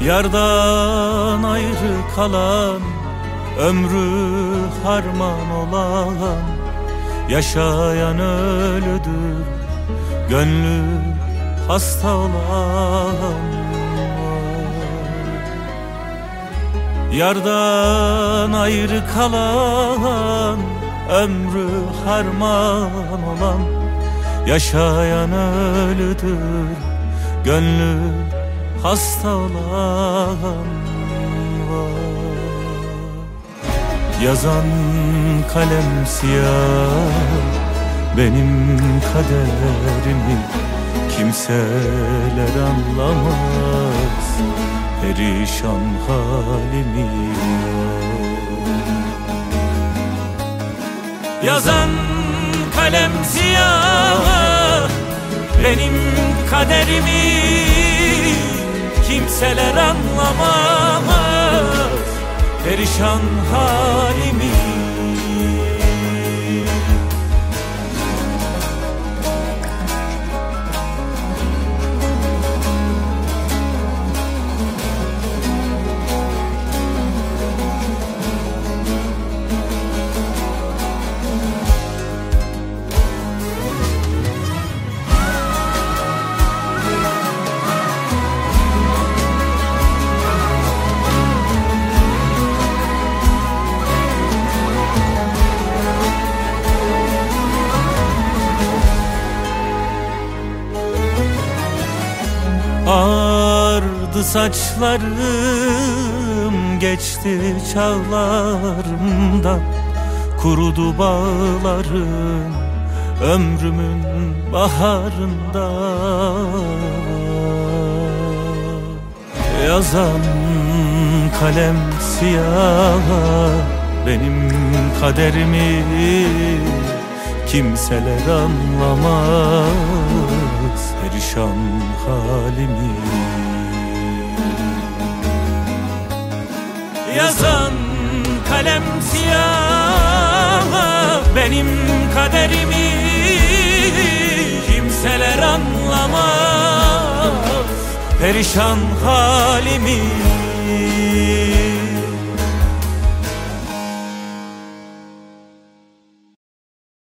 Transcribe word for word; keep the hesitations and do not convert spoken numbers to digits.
Yardan ayrı kalan, ömrü harman olan, yaşayan ölüdür, gönlü hasta olan. Yardan ayrı kalan, ömrü harman olan, yaşayan ölüdür, gönlü hasta olan var. Yazan kalem siyah benim kaderimi, kimseler anlamaz perişan halimi. Yazan kalem siyah benim kaderimi, kimseler anlamaz perişan halimi. Ağardı saçlarım, geçti çağlarımdan, kurudu bağlarım ömrümün baharında. Yazan kalem siyah benim kaderimi, kimseler anlamaz perişan halimi. Yazan kalem siyah benim kaderimi, kimseler anlamaz perişan halimi.